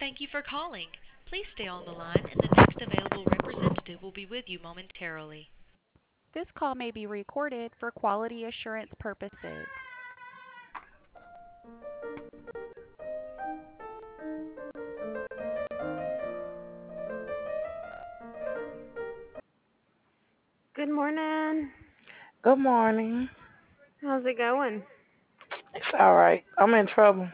Thank you for calling. Please stay on the line, and the next available representative will be with you momentarily. This call may be recorded for quality assurance purposes. Good morning. Good morning. How's it going? It's all right. I'm in trouble.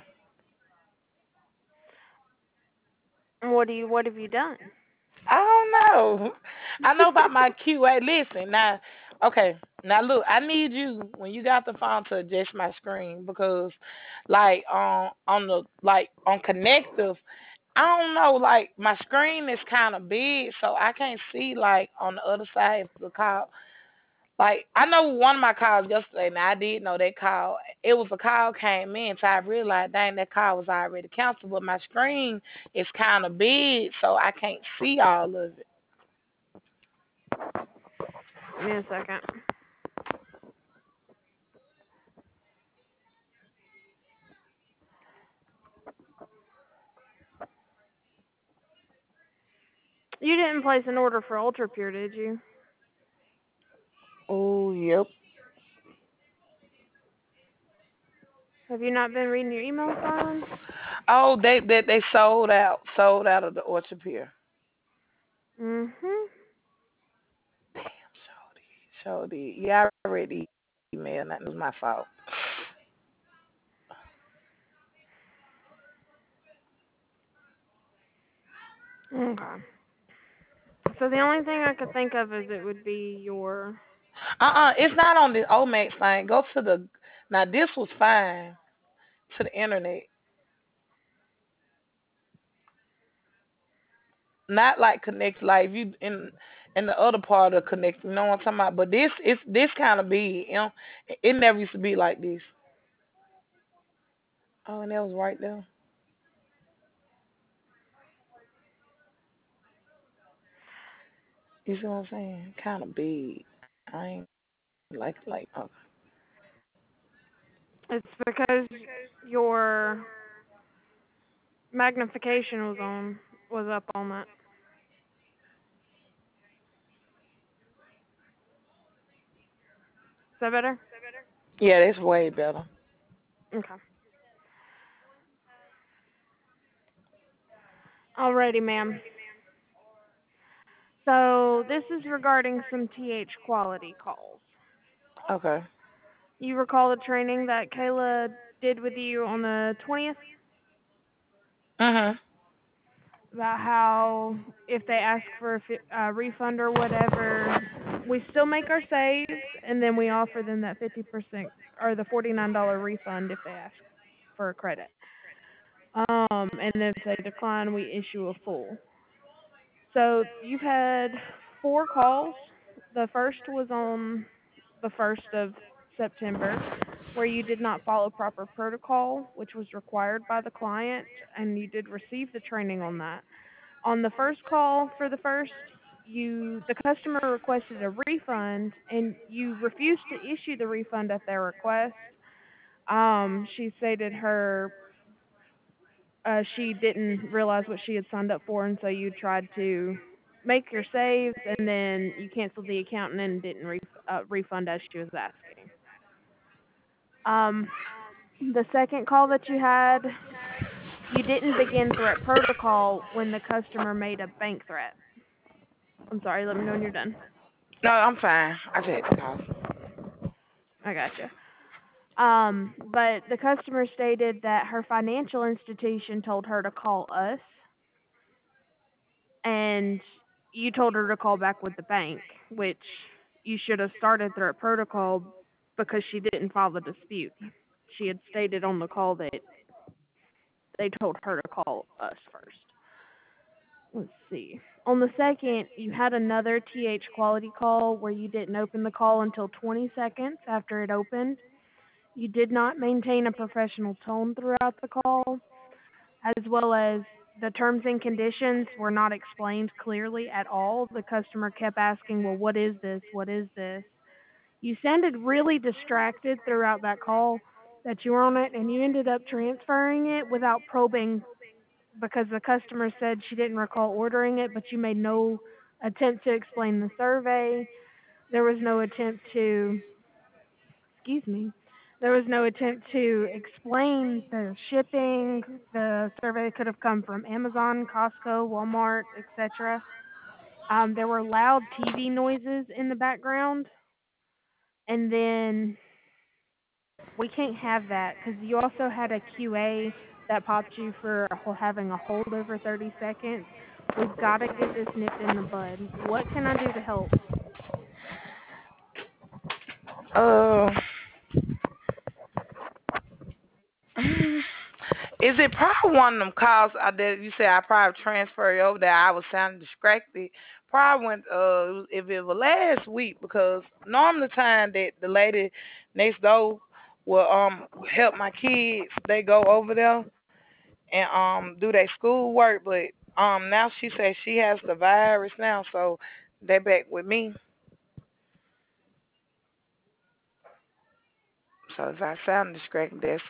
What have you done? I don't know. I know about my QA. Listen, now, okay. Now look, I need you when you got the phone to adjust my screen because, like, on the on connective, I don't know. Like my screen is kind of big, so I can't see like on the other side of the call. Like I know one of my calls yesterday. Now I did know that call. It was a call came in, so I realized dang that call was already canceled. But my screen is kind of big, so I can't see all of it. Give me a second. You didn't place an order for Ultra Pure, did you? Oh yep. Have you not been reading your emails, darling? Oh they sold out of the Orchard Pier. Mhm. Damn, Shody. Yeah, I already emailed. That was my fault. Okay. So the only thing I could think of is it would be your. It's not on the Omax thing. Go to the now. This was fine to the internet. Not like connect like you in the other part of connect. You know what I'm talking about? But this kind of big. You know, it never used to be like this. Oh, and that was right there. You see what I'm saying? Kind of big. I ain't like. Oh. It's because your magnification was up on that. Is that better? Yeah, that's way better. Okay. Alrighty, ma'am. So this is regarding some TH quality calls. Okay. You recall the training that Kayla did with you on the 20th Mhm. about how if they ask for a refund or whatever, we still make our saves and then we offer them that 50% or the $49 refund if they ask for a credit. And then if they decline, we issue a full. So you've had 4 calls. The first was on the 1st of September, where you did not follow proper protocol, which was required by the client, and you did receive the training on that. On the first call for the first, the customer requested a refund, and you refused to issue the refund at their request. She stated she didn't realize what she had signed up for, and so you tried to make your saves, and then you canceled the account and then didn't refund as she was asking. Um, the second call that you had, you didn't begin threat protocol when the customer made a bank threat. I'm sorry, let me know when you're done. No, I'm fine. I just had to call. I gotcha. But the customer stated that her financial institution told her to call us, and you told her to call back with the bank, which you should have started threat protocol because she didn't file the dispute. She had stated on the call that they told her to call us first. Let's see. On the second, you had another TH quality call where you didn't open the call until 20 seconds after it opened. You did not maintain a professional tone throughout the call, as well as the terms and conditions were not explained clearly at all. The customer kept asking, well, what is this? What is this? You sounded really distracted throughout that call that you were on it, and you ended up transferring it without probing because the customer said she didn't recall ordering it, but you made no attempt to explain the survey. There was no attempt to, excuse me, there was no attempt to explain the shipping. The survey could have come from Amazon, Costco, Walmart, etc. There were loud TV noises in the background, and then we can't have that because you also had a QA that popped you for having a hold over 30 seconds. We've got to get this nipped in the bud. What can I do to help? Uh, is it probably one of them calls that you said I probably transferred over there? I was sounding distracted. Probably when if it was last week because normally the time that the lady next door will help my kids, they go over there and do their school work, but now she says she has the virus now, so they back with me. So if I sound distracted, that's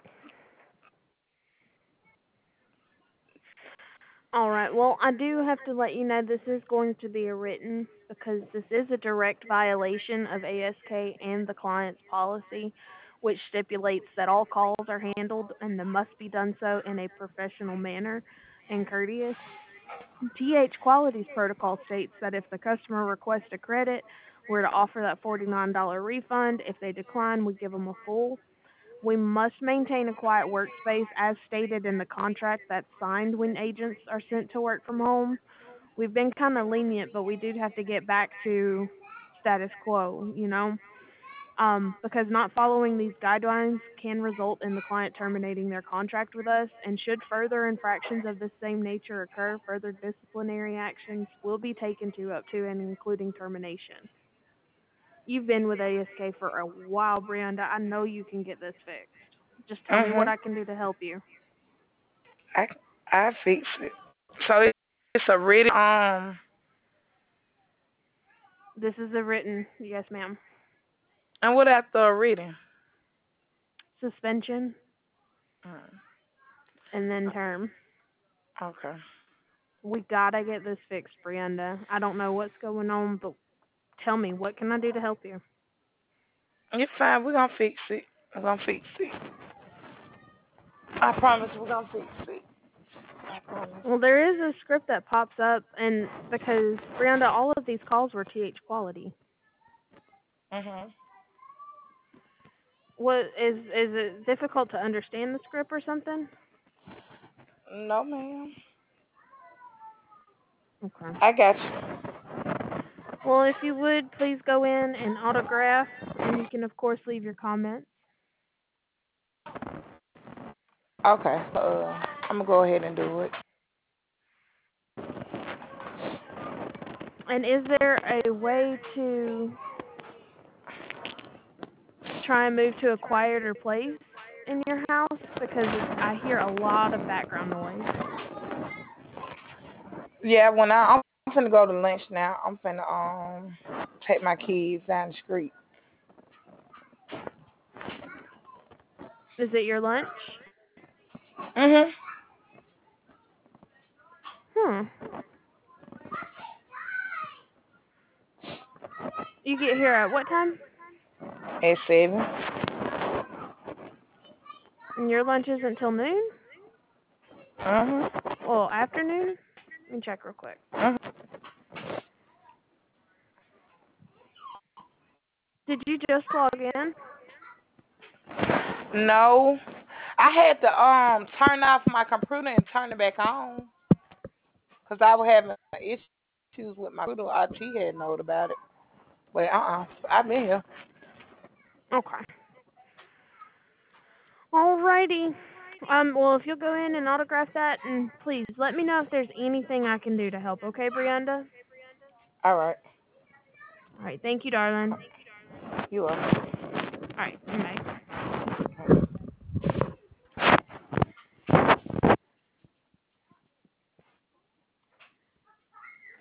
All right. Well, I do have to let you know this is going to be a written because this is a direct violation of ASK and the client's policy, which stipulates that all calls are handled and they must be done so in a professional manner and courteous. TH Quality's protocol states that if the customer requests a credit, we're to offer that $49 refund. If they decline, we give them a full. We must maintain a quiet workspace as stated in the contract that's signed when agents are sent to work from home. We've been kind of lenient, but we do have to get back to status quo, because not following these guidelines can result in the client terminating their contract with us, and should further infractions of the same nature occur, further disciplinary actions will be taken to up to and including termination. You've been with ASK for a while, Brianda. I know you can get this fixed. Just tell me what mhm. I can do to help you. I I fix it. So it's a ready This is a written, yes, ma'am. and what after a reading? Suspension Mm, and then term. okay. We gotta get this fixed, Brianda. I don't know what's going on, but tell me, what can I do to help you? It's fine. We're gonna fix it. We're gonna fix it. I promise we're gonna fix it. I promise. Well, there is a script that pops up, and because Brianda, all of these calls were TH quality. Mhm. What is it difficult to understand the script or something? No, ma'am. Okay. I got you. Well, if you would please go in and autograph, and you can of course leave your comments. Okay. I'm gonna go ahead and do it. And is there a way to try and move to a quieter place in your house? Because I hear a lot of background noise. Yeah. I'm finna go to lunch now. I'm finna take my kids down the street. Is it your lunch? Mhm. Hmm. You get here at what time? At 7. And your lunch isn't till noon? Mhm. Well, afternoon? Let me check real quick. Mhm. Did you just log in? No. I had to turn off my computer and turn it back on because I was having issues with my computer. IT had known about it, but I've been here. Okay. Alrighty. Well, if you'll go in and autograph that, and please let me know if there's anything I can do to help, okay, Brianda? All right, Alright, thank you, darling. you are. Alright, bye.